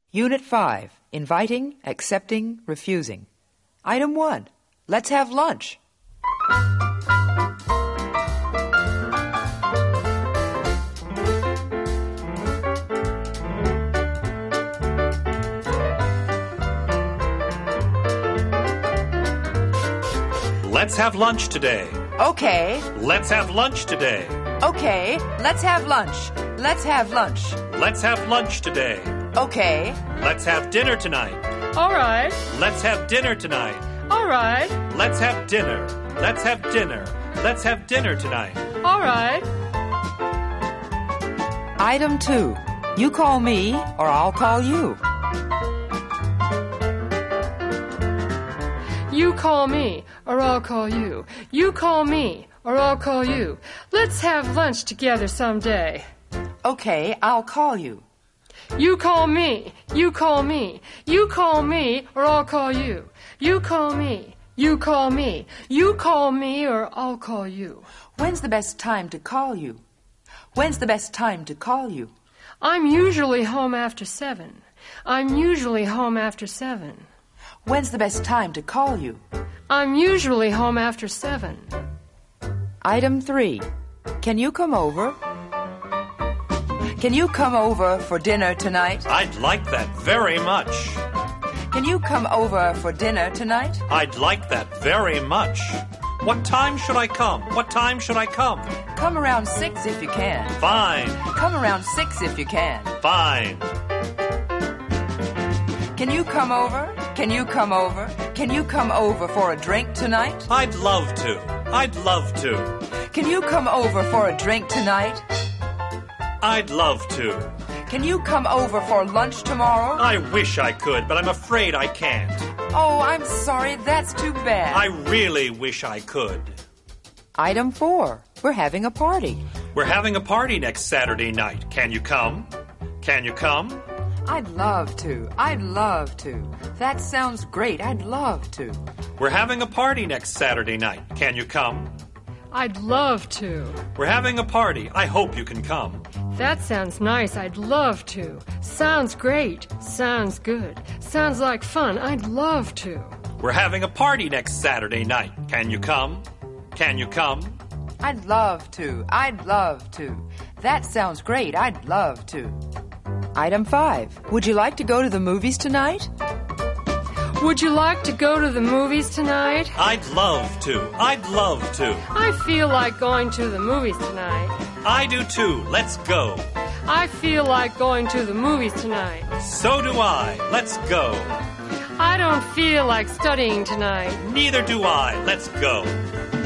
Unit 5, Inviting, Accepting, Refusing. Item 1, Let's have lunch. Let's have lunch today. Okay. Let's have lunch today. Okay, let's have lunch. Let's have lunch. Let's have lunch today. Okay. Let's have dinner tonight. All right. Let's have dinner tonight. All right. Let's have dinner. Let's have dinner. Let's have dinner tonight. All right. Item 2, You call me or I'll call you. You call me or I'll call you. You call me or I'll call you. Let's have lunch together someday. Okay, I'll call you. You call me. You call me. You call me or I'll call you. You call me. You call me. You call me or I'll call you. When's the best time to call you? When's the best time to call you? I'm usually home after 7. I'm usually home after 7. When's the best time to call you? I'm usually home after 7. Item 3. Can you come over? Can you come over for dinner tonight? I'd like that very much. Can you come over for dinner tonight? I'd like that very much. What time should I come? What time should I come? Come around 6 if you can. Fine. Come around 6 if you can. Fine. Can you come over? Can you come over? Can you come over for a drink tonight? I'd love to. I'd love to. Can you come over for a drink tonight? I'd love to. Can you come over for lunch tomorrow? I wish I could, but I'm afraid I can't. Oh, I'm sorry. That's too bad. I really wish I could. Item 4. We're having a party. We're having a party next Saturday night. Can you come? Can you come? I'd love to. I'd love to. That sounds great. I'd love to. We're having a party next Saturday night. Can you come? I'd love to. We're having a party. I hope you can come. That sounds nice. I'd love to. Sounds great. Sounds good. Sounds like fun. I'd love to. We're having a party next Saturday night. Can you come? Can you come? I'd love to. I'd love to. That sounds great. I'd love to. Item 5. Would you like to go to the movies tonight? Would you like to go to the movies tonight? I'd love to. I'd love to. I feel like going to the movies tonight. I do too. Let's go. I feel like going to the movies tonight. So do I. Let's go. I don't feel like studying tonight. Neither do I. Let's go.